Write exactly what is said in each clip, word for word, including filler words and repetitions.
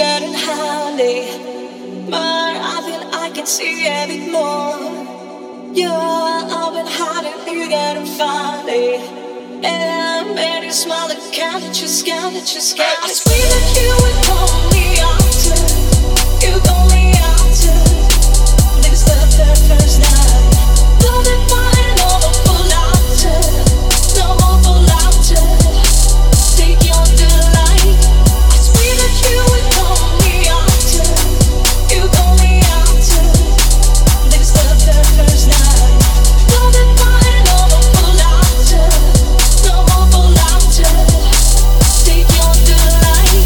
getting handy, but I think I can see a bit more. Yeah, I've been hiding, you getting funny, and made you smile like can't you just can't you just can't. I swear that you would call me after, you call me after. This is the third first night. Love it fine, over for laughter, no more for laughter. Take you on the light. I swear that you would call me after, you call me after. This is the third first night. Love it fine, over for laughter, no more for laughter. Take you on the light.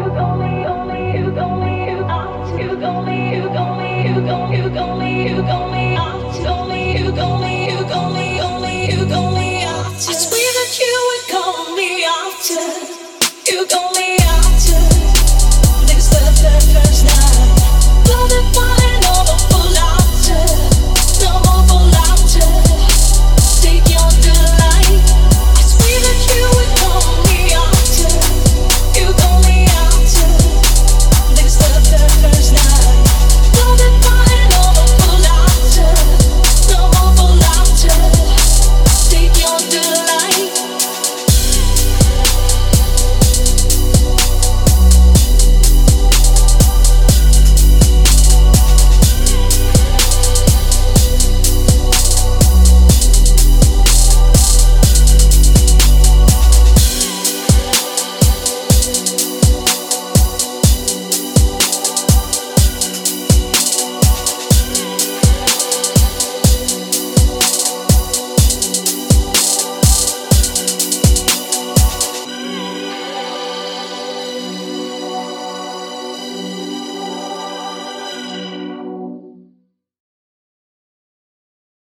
You gon' me, you gon' me, you gon' me, you gon' me, you gon' me, you gon' me.